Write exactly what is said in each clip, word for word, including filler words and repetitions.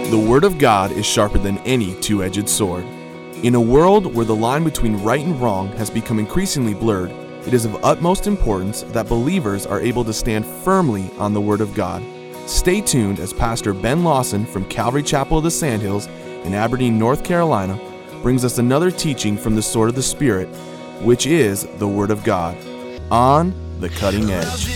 The Word of God is sharper than any two-edged sword. In a world where the line between right and wrong has become increasingly blurred, it is of utmost importance that believers are able to stand firmly on the Word of God. Stay tuned as Pastor Ben Lawson from Calvary Chapel of the Sandhills in Aberdeen, North Carolina, brings us another teaching from the sword of the Spirit, which is the Word of God, on the cutting edge.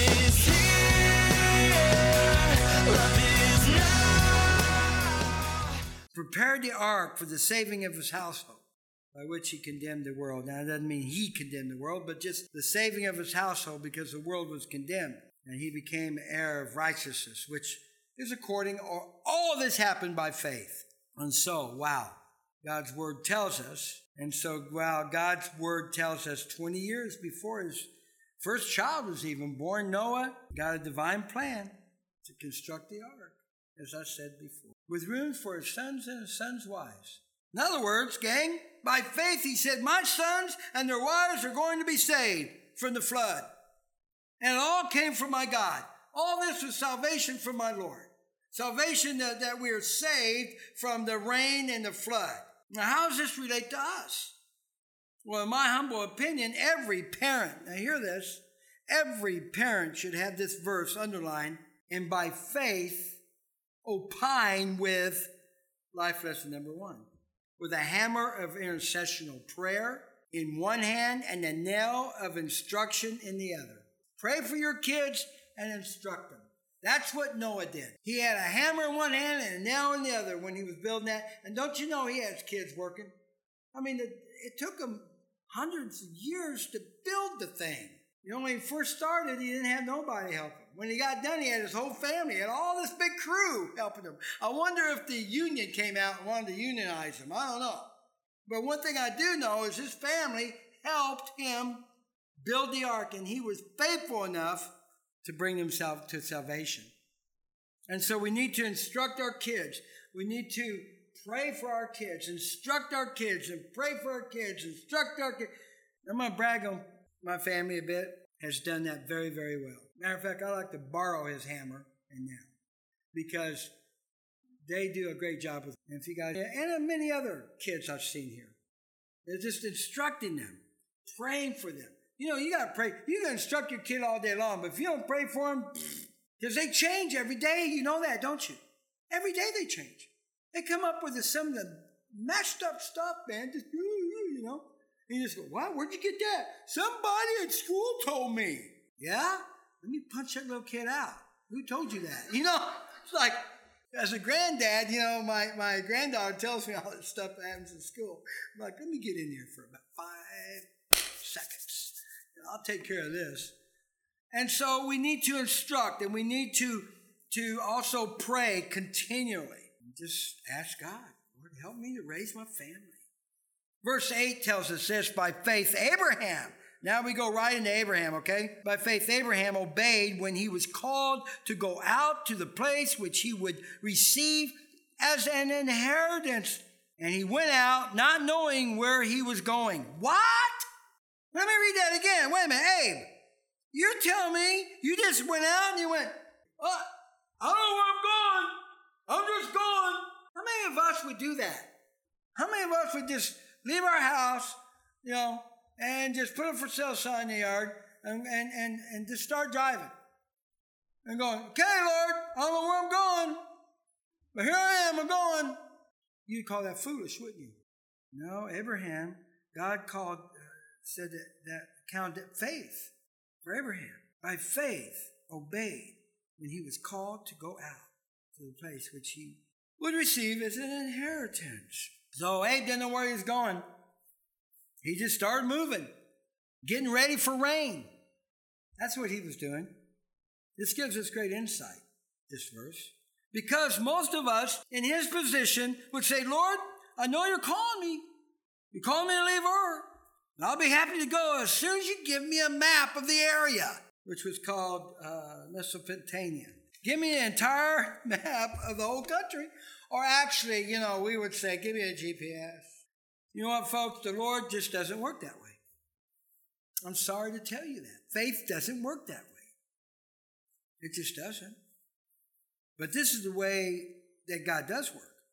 Prepared the ark for the saving of his household, by which he condemned the world. Now, it doesn't mean he condemned the world, but just the saving of his household, because the world was condemned, and he became heir of righteousness, which is according, or all this happened by faith. And so, wow, God's word tells us, and so, wow, God's word tells us twenty years before his first child was even born, Noah got a divine plan to construct the ark, as I said before, with rooms for his sons and his sons' wives. In other words, gang, by faith he said, my sons and their wives are going to be saved from the flood. And it all came from my God. All this was salvation from my Lord. Salvation that, that we are saved from the rain and the flood. Now, how does this relate to us? Well, in my humble opinion, every parent, now hear this, every parent should have this verse underlined, and by faith opine with life lesson number one, with a hammer of intercessional prayer in one hand and a nail of instruction in the other. Pray for your kids and instruct them. That's what Noah did. He had a hammer in one hand and a nail in the other when he was building that. And don't you know he has kids working? I mean, it, it took him hundreds of years to build the thing. You know, when he first started, he didn't have nobody helping. When he got done, he had his whole family. He had all this big crew helping him. I wonder if the union came out and wanted to unionize him. I don't know. But one thing I do know is his family helped him build the ark, and he was faithful enough to bring himself to salvation. And so we need to instruct our kids. We need to pray for our kids, instruct our kids, and pray for our kids, instruct our kids. I'm going to brag on my family a bit, has done that very, very well. Matter of fact, I like to borrow his hammer and nail because they do a great job with it. And if you guys, and many other kids I've seen here, they're just instructing them, praying for them. You know, you got to pray. You can instruct your kid all day long, but if you don't pray for them, because they change every day. You know that, don't you? Every day they change. They come up with some of the messed up stuff, man. Just, you know. And you just go, wow, where'd you get that? Somebody at school told me. Yeah? Let me punch that little kid out. Who told you that? You know, it's like, as a granddad, you know, my, my granddaughter tells me all this stuff that happens in school. I'm like, let me get in there for about five seconds. I'll take care of this. And so we need to instruct, and we need to, to also pray continually. Just ask God, Lord, help me to raise my family. Verse eight tells us this, by faith Abraham. Now we go right into Abraham, okay? By faith Abraham obeyed when he was called to go out to the place which he would receive as an inheritance. And he went out not knowing where he was going. What? Let me read that again. Wait a minute, Abe. You're telling me you just went out and you went, oh, I don't know where I'm going. I'm just going. How many of us would do that? How many of us would just leave our house, you know, and just put a for sale sign in the yard and, and, and, and just start driving and going, okay, Lord, I don't know where I'm going, but here I am, I'm going. You'd call that foolish, wouldn't you? No, Abraham, God called, uh, said that, that counted faith for Abraham. By faith, obeyed when he was called to go out to the place which he would receive as an inheritance. So Abe didn't know where he was going. He just started moving, getting ready for rain. That's what he was doing. This gives us great insight, this verse. Because most of us in his position would say, Lord, I know you're calling me. You're calling me to leave Ur. And I'll be happy to go as soon as you give me a map of the area, which was called uh, Mesopotamia. Give me an entire map of the whole country. Or actually, you know, we would say, give me a G P S. You know what, folks? The Lord just doesn't work that way. I'm sorry to tell you that. Faith doesn't work that way. It just doesn't. But this is the way that God does work.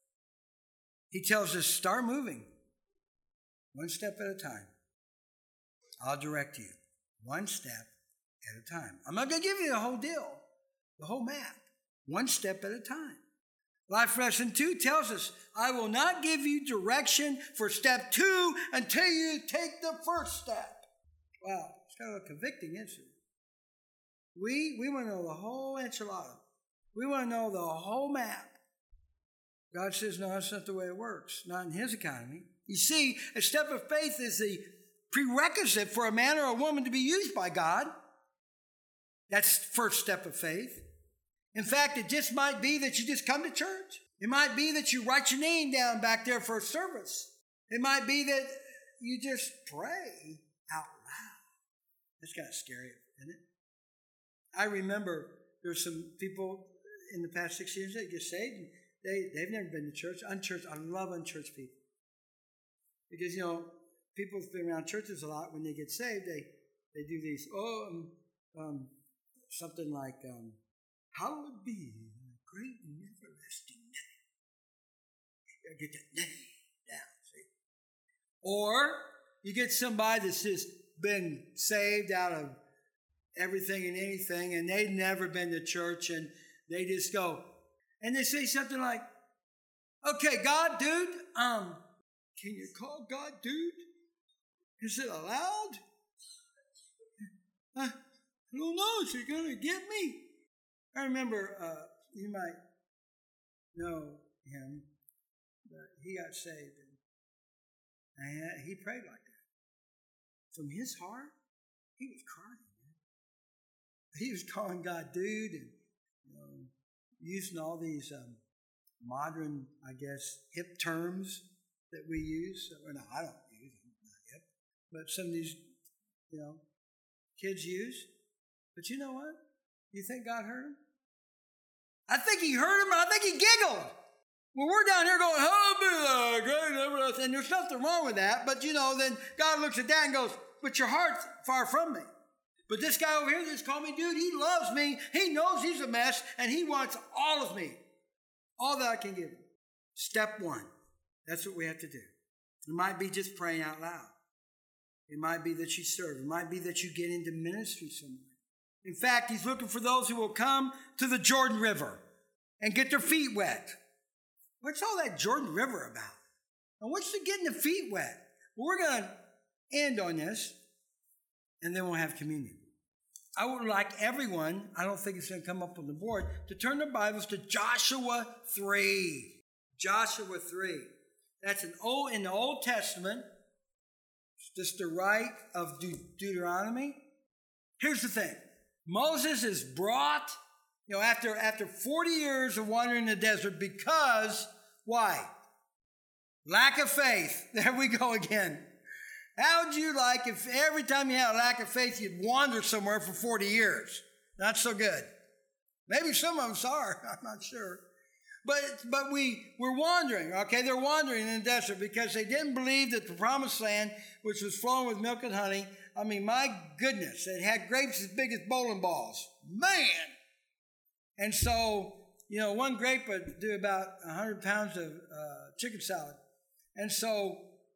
He tells us, start moving. One step at a time. I'll direct you. One step at a time. I'm not going to give you the whole deal, the whole map. One step at a time. Life lesson two tells us, I will not give you direction for step two until you take the first step. Wow, it's kind of a convicting incident. We, we want to know the whole enchilada. We want to know the whole map. God says, no, that's not the way it works. Not in his economy. You see, a step of faith is the prerequisite for a man or a woman to be used by God. That's the first step of faith. In fact, it just might be that you just come to church. It might be that you write your name down back there for a service. It might be that you just pray out loud. That's kind of scary, isn't it? I remember there's some people in the past six years that get saved. And they, they've never been to church. Unchurched. I love unchurched people. Because, you know, people who've been around churches a lot, when they get saved, they, they do these, oh, um, um, something like, um, hallowed be thy great and everlasting name. You gotta get that name down, see? Or you get somebody that's just been saved out of everything and anything, and they've never been to church, and they just go, and they say something like, okay, God, dude, um, can you call God dude? Is it allowed? I don't know, is he going to get me? I remember, uh, you might know him, but he got saved, and, and he prayed like that. From his heart, he was crying. He was calling God dude and you know, using all these um, modern, I guess, hip terms that we use. Or no, I don't use them, not hip. But some of these, you know, kids use. But you know what? You think God heard him? I think he heard him, and I think he giggled. Well, we're down here going, oh, be great, and there's nothing wrong with that. But, you know, then God looks at that and goes, but your heart's far from me. But this guy over here that's called me dude, he loves me. He knows he's a mess, and he wants all of me. All that I can give him. Step one. That's what we have to do. It might be just praying out loud. It might be that you serve. It might be that you get into ministry somewhere. In fact, he's looking for those who will come to the Jordan River and get their feet wet. What's all that Jordan River about? And what's the getting the feet wet? Well, we're going to end on this, and then we'll have communion. I would like everyone, I don't think it's going to come up on the board, to turn their Bibles to Joshua three. Joshua three. That's an old, in the Old Testament. It's just the right of De- Deuteronomy. Here's the thing. Moses is brought, you know, after, after forty years of wandering in the desert because, why? Lack of faith. There we go again. How would you like if every time you had a lack of faith, you'd wander somewhere for forty years? Not so good. Maybe some of us are. I'm not sure. But but we, we're wandering, okay? They're wandering in the desert because they didn't believe that the promised land, which was flowing with milk and honey, I mean, my goodness, it had grapes as big as bowling balls. Man! And so, you know, one grape would do about one hundred pounds of uh, chicken salad. And so,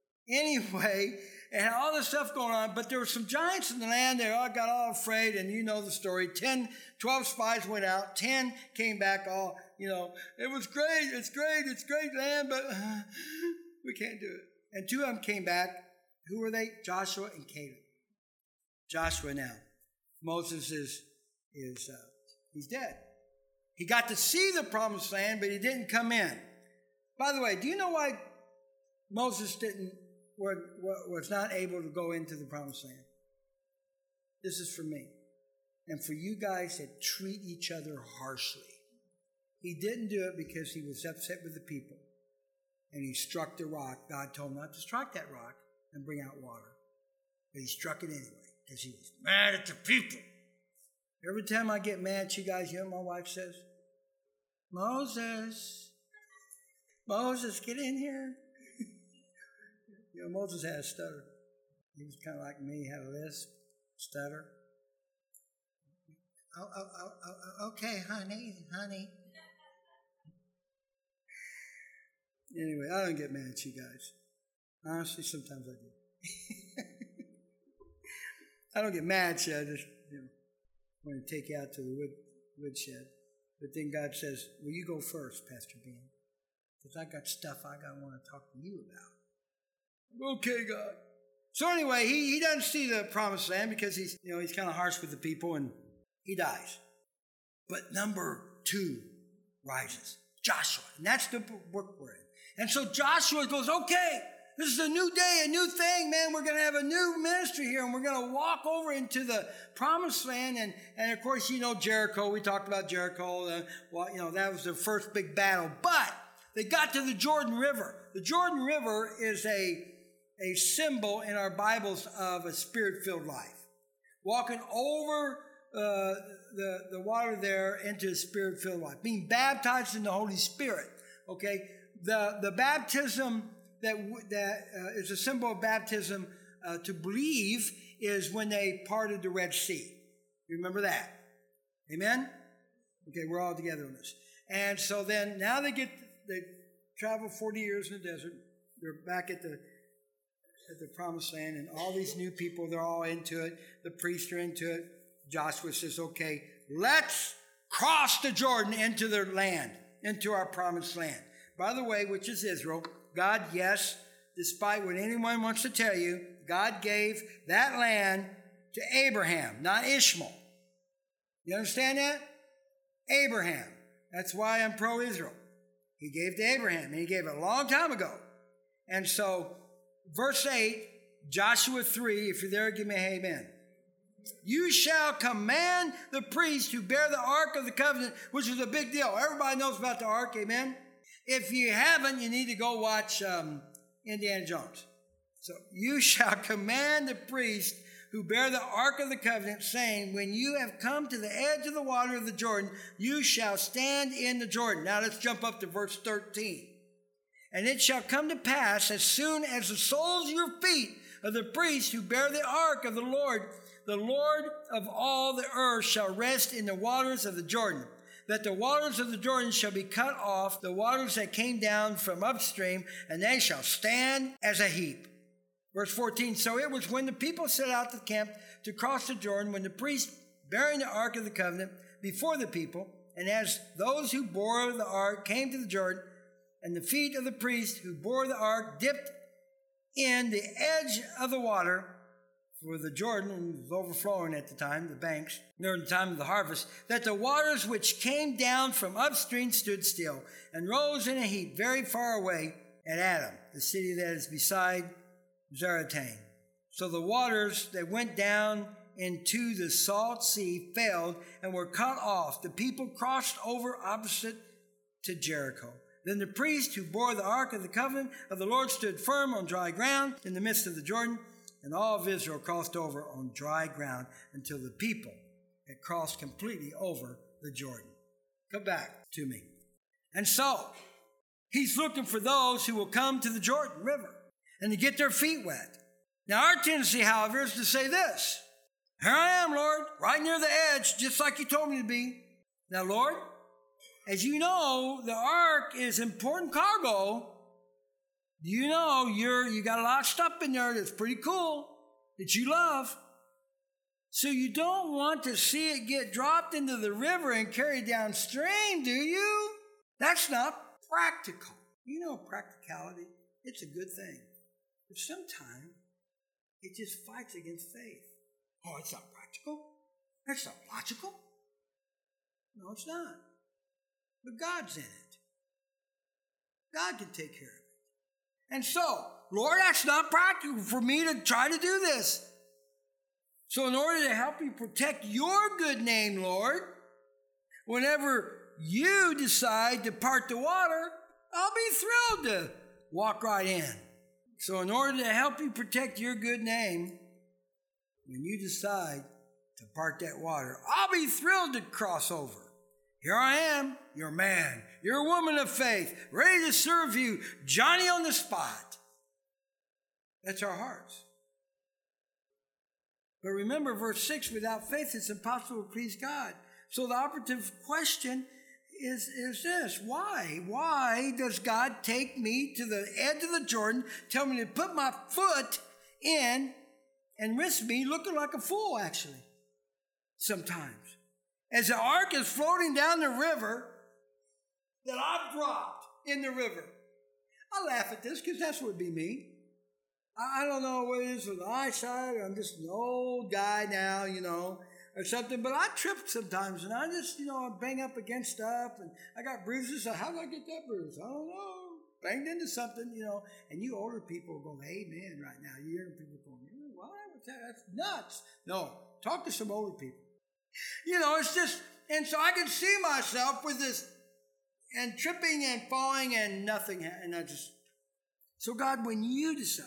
anyway, it had all this stuff going on, but there were some giants in the land. They all got all afraid, and you know the story. Ten, twelve spies went out. Ten came back all, you know, it was great, it's great, it's great land, but uh, we can't do it. And two of them came back. Who were they? Joshua and Caleb. Joshua now. Moses is, is uh, he's dead. He got to see the promised land, but he didn't come in. By the way, do you know why Moses didn't, was not able to go into the promised land? This is for me. And for you guys that treat each other harshly. He didn't do it because he was upset with the people. And he struck the rock. God told him not to strike that rock and bring out water. But he struck it anyway because he was mad at the people. Every time I get mad at you guys, you know what my wife says? Moses, Moses, get in here. You know, Moses had a stutter. He was kind of like me, had a lisp, stutter. Oh, oh, oh, oh, okay, honey, honey. Anyway, I don't get mad at you guys. Honestly, sometimes I do. I don't get mad at you. I just, you know, want to take you out to the wood, woodshed. But then God says, well, you go first, Pastor Ben. Because I got stuff I got to want to talk to you about. Okay, God. So anyway, he, he doesn't see the promised land because he's, you know, he's kind of harsh with the people and he dies. But number two rises, Joshua. And that's the book we're in. And so Joshua goes, okay, this is a new day, a new thing, man. We're going to have a new ministry here, and we're going to walk over into the promised land. And, and of course, you know Jericho. We talked about Jericho. Uh, well, you know, that was the first big battle. But they got to the Jordan River. The Jordan River is a, a symbol in our Bibles of a spirit-filled life. Walking over uh, the, the water there into a spirit-filled life. Being baptized in the Holy Spirit. Okay? The, the baptism that, that uh, is a symbol of baptism uh, to believe is when they parted the Red Sea. You remember that? Amen? Okay, we're all together on this. And so then now they get, they travel forty years in the desert. They're back at the at the promised land, and all these new people, they're all into it. The priests are into it. Joshua says, okay, let's cross the Jordan into their land, into our promised land. By the way, which is Israel. God, yes, despite what anyone wants to tell you, God gave that land to Abraham, not Ishmael. You understand that? Abraham. That's why I'm pro-Israel. He gave to Abraham, and he gave it a long time ago. And so, verse eight, Joshua three, if you're there, give me an amen. You shall command the priests who bear the Ark of the Covenant, which is a big deal. Everybody knows about the Ark, amen? If you haven't, you need to go watch um, Indiana Jones. So, you shall command the priests who bear the Ark of the Covenant, saying, when you have come to the edge of the water of the Jordan, you shall stand in the Jordan. Now let's jump up to verse thirteen. And it shall come to pass, as soon as the soles of your feet of the priests who bear the Ark of the Lord, the Lord of all the earth shall rest in the waters of the Jordan, that the waters of the Jordan shall be cut off, the waters that came down from upstream, and they shall stand as a heap. Verse fourteen, so it was when the people set out to camp to cross the Jordan, when the priest bearing the Ark of the Covenant before the people, and as those who bore the Ark came to the Jordan, and the feet of the priest who bore the Ark dipped in the edge of the water, for the Jordan was overflowing at the time, the banks, during the time of the harvest, that the waters which came down from upstream stood still, and rose in a heap very far away at Adam, the city that is beside Zaretan. So the waters that went down into the salt sea failed and were cut off. The people crossed over opposite to Jericho. Then the priest who bore the Ark of the Covenant of the Lord stood firm on dry ground in the midst of the Jordan, and all of Israel crossed over on dry ground until the people had crossed completely over the Jordan. Come back to me. And so, he's looking for those who will come to the Jordan River and to get their feet wet. Now, our tendency, however, is to say this. Here I am, Lord, right near the edge, just like you told me to be. Now, Lord, as you know, the ark is important cargo. You know, you're, you got a lot of stuff in there that's pretty cool, that you love. So you don't want to see it get dropped into the river and carried downstream, do you? That's not practical. You know, practicality, it's a good thing. But sometimes it just fights against faith. Oh, it's not practical? That's not logical? No, it's not. But God's in it. God can take care of it. And so, Lord, that's not practical for me to try to do this. So in order to help you protect your good name, Lord, whenever you decide to part the water, I'll be thrilled to walk right in. So in order to help you protect your good name, when you decide to part that water, I'll be thrilled to cross over. Here I am, your man, your woman of faith, ready to serve you, Johnny on the spot. That's our hearts. But remember verse six, without faith it's impossible to please God. So the operative question is, is this. Why? Why does God take me to the edge of the Jordan, tell me to put my foot in, and risk me looking like a fool, actually, sometimes? As the ark is floating down the river that I've dropped in the river. I laugh at this because that's what would be me. I don't know what it is with the eyesight, or I'm just an old guy now, you know, or something, but I trip sometimes, and I just, you know, bang up against stuff, and I got bruises. So how did I get that bruise? I don't know. Banged into something, you know, and you older people go, amen right now. You hear people going, why? What's that? That's nuts. No, talk to some older people. You know, it's just, and so I can see myself with this, and tripping and falling and nothing, and I just, so God, when you decide,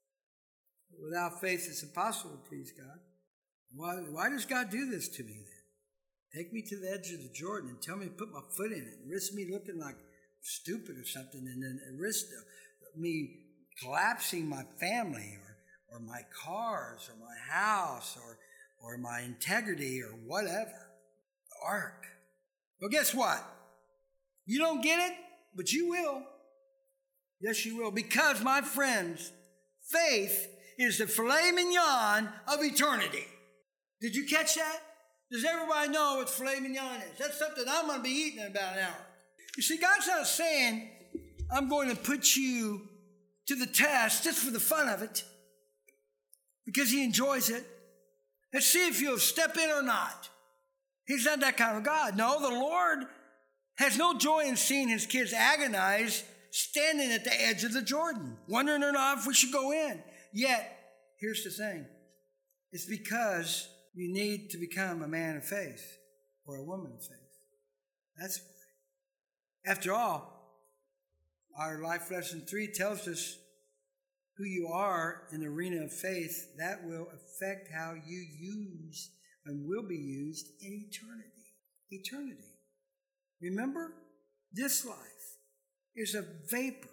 without faith it's impossible to please God, why, why does God do this to me then? Take me to the edge of the Jordan and tell me to put my foot in it and risk me looking like stupid or something, and then risk me collapsing my family or, or my cars or my house or, or my integrity or whatever. The ark. Well, guess what? You don't get it, but you will. Yes, you will. Because, my friends, faith is the filet mignon of eternity. Did you catch that? Does everybody know what filet mignon is? That's something I'm going to be eating in about an hour. You see, God's not saying, I'm going to put you to the test just for the fun of it, because he enjoys it. Let's see if you'll step in or not. He's not that kind of God. No, the Lord has no joy in seeing his kids agonize standing at the edge of the Jordan, wondering or not if we should go in. Yet, here's the thing. It's because you need to become a man of faith or a woman of faith. That's why. After all, our life lesson three tells us who you are in the arena of faith. That will affect how you use and will be used in eternity. Eternity. Remember, this life is a vapor.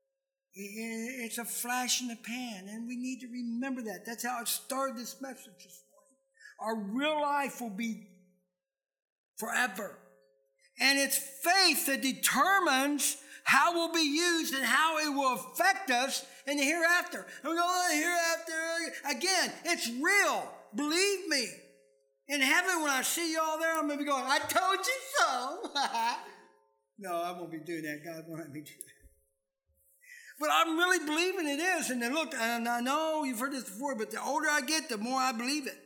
It's a flash in the pan, and we need to remember that. That's how I started this message this morning. Our real life will be forever. And it's faith that determines how we'll be used and how it will affect us in the hereafter. And we go, oh, hereafter. Again, it's real. Believe me. In heaven, when I see you all there, I'm going to be going, I told you so. No, I won't be doing that. God won't let me do that. But I'm really believing it is. And then look, and I know you've heard this before, but the older I get, the more I believe it.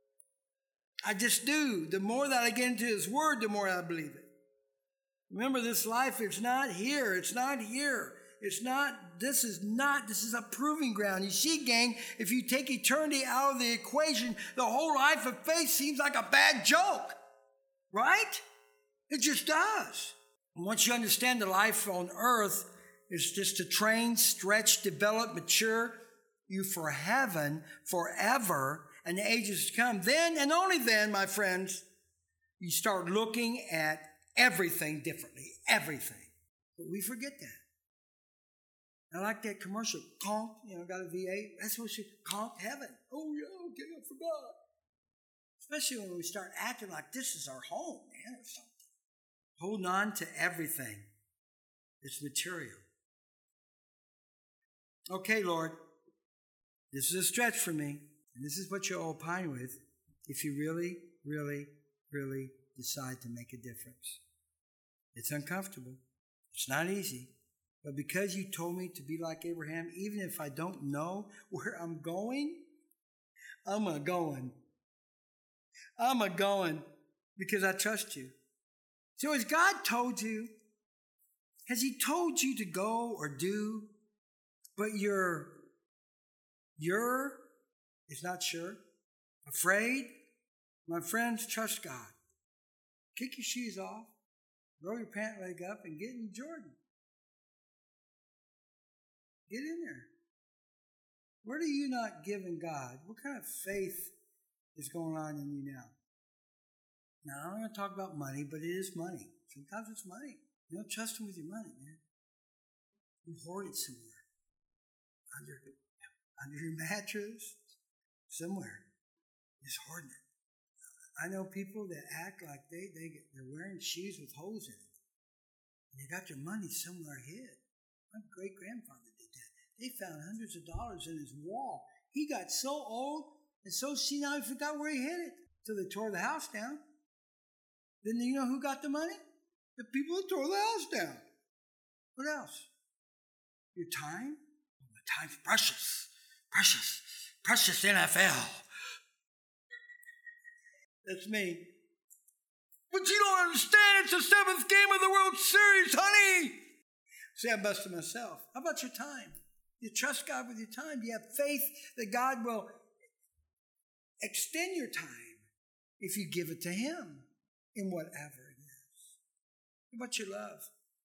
I just do. The more that I get into his word, the more I believe it. Remember, this life, it's not here. It's not here. It's not, this is not, this is a proving ground. You see, gang, if you take eternity out of the equation, the whole life of faith seems like a bad joke. Right? It just does. And once you understand the life on earth is just to train, stretch, develop, mature you for heaven forever and the ages to come, then and only then, my friends, you start looking at everything differently. Everything. But we forget that. I like that commercial. Conk, you know, got a V eight. That's what she, conk heaven. Oh, yeah, okay, I forgot. Especially when we start acting like this is our home, man, or something. Holding on to everything. It's material. Okay, Lord, this is a stretch for me, and this is what you'll opine with if you really, really, really decide to make a difference. It's uncomfortable. It's not easy. But because you told me to be like Abraham, even if I don't know where I'm going, I'm a going. I'm a going because I trust you. So has God told you? Has he told you to go or do, but you're, you're, is not sure, afraid? My friends, trust God. Kick your shoes off, roll your pant leg up, and get in Jordan. Get in there. What are you not giving God? What kind of faith is going on in you now? Now, I'm not going to talk about money, but it is money. Sometimes it's money. You don't trust him with your money, man. You hoard it somewhere. Under, under your mattress. Somewhere. Just hoarding it. I know people that act like they, they get, they're wearing shoes with holes in them. And they got their money somewhere hid. My great-grandfather did that. They found hundreds of dollars in his wall. He got so old and so senile he forgot where he hid it till they tore the house down. Then you know who got the money? The people who tore the house down. What else? Your time? Oh, my time's precious. Precious. Precious N F L. That's me. But you don't understand. It's the seventh game of the World Series, honey. See, I busted myself. How about your time? You trust God with your time. Do you have faith that God will extend your time if you give it to Him in whatever it is? How about your love?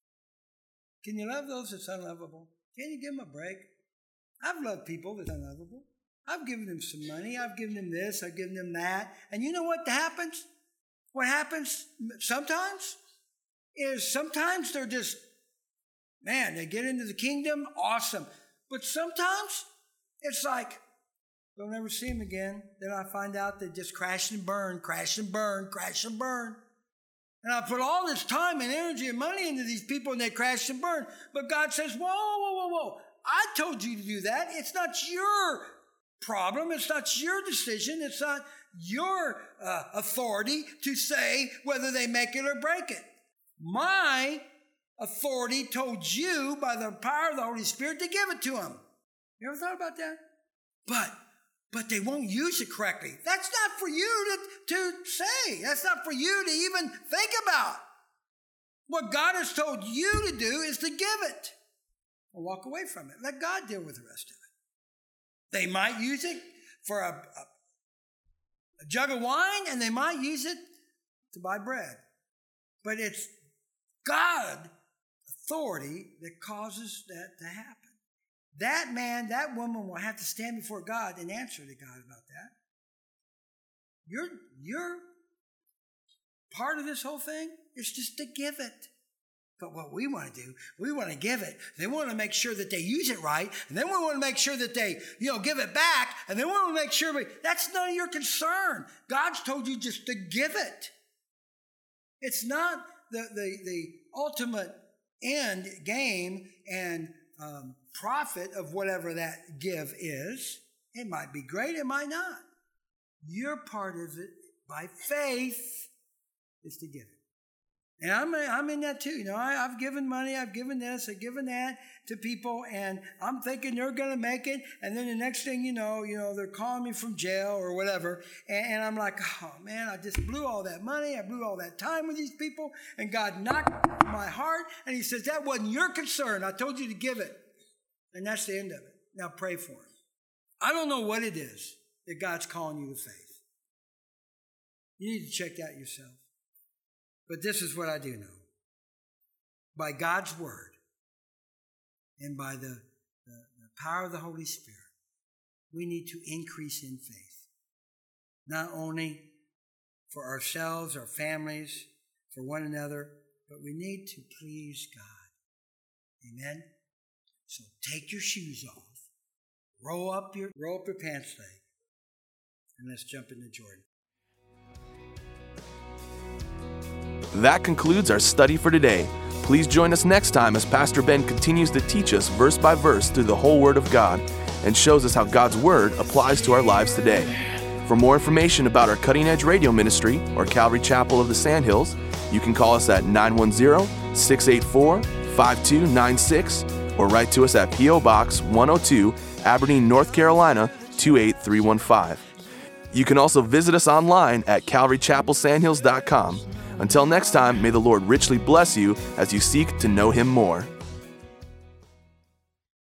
Can you love those that's unlovable? Can you give them a break? I've loved people that's unlovable. I've given them some money. I've given them this. I've given them that. And you know what happens? What happens sometimes is sometimes they're just, man, they get into the kingdom, awesome. But sometimes it's like, don't ever see them again. Then I find out they just crash and burn, crash and burn, crash and burn. And I put all this time and energy and money into these people and they crash and burn. But God says, whoa, whoa, whoa, whoa. I told you to do that. It's not your problem. It's not your decision. It's not your uh, authority to say whether they make it or break it. My authority told you by the power of the Holy Spirit to give it to them. You ever thought about that? But but they won't use it correctly. That's not for you to, to say. That's not for you to even think about. What God has told you to do is to give it. Or walk away from it. Let God deal with the rest of it. They might use it for a, a, a jug of wine, and they might use it to buy bread. But it's God authority that causes that to happen. That man, that woman will have to stand before God and answer to God about that. You're, you're part of this whole thing is just to give it. But what we want to do, we want to give it. They want to make sure that they use it right. And then we want to make sure that they, you know, give it back. And then we want to make sure we, that's none of your concern. God's told you just to give it. It's not the, the, the ultimate end game and um, profit of whatever that give is. It might be great. It might not. Your part of it by faith is to give it. And I'm, I'm in that too. You know, I, I've given money, I've given this, I've given that to people, and I'm thinking they're going to make it. And then the next thing you know, you know, they're calling me from jail or whatever. And, and I'm like, oh man, I just blew all that money. I blew all that time with these people. And God knocked my heart. And He says, that wasn't your concern. I told you to give it. And that's the end of it. Now pray for Him. I don't know what it is that God's calling you to faith. You need to check that yourself. But this is what I do know. By God's word and by the, the, the power of the Holy Spirit, we need to increase in faith. Not only for ourselves, our families, for one another, but we need to please God. Amen? So take your shoes off, roll up your, roll up your pants leg, and let's jump into Jordan. That concludes our study for today. Please join us next time as Pastor Ben continues to teach us verse by verse through the whole Word of God and shows us how God's Word applies to our lives today. For more information about our Cutting Edge Radio Ministry or Calvary Chapel of the Sandhills, you can call us at nine one zero, six eight four, five two nine six or write to us at P O Box one oh two, Aberdeen, North Carolina two eight three one five. You can also visit us online at calvary chapel sandhills dot com. Until next time, may the Lord richly bless you as you seek to know Him more.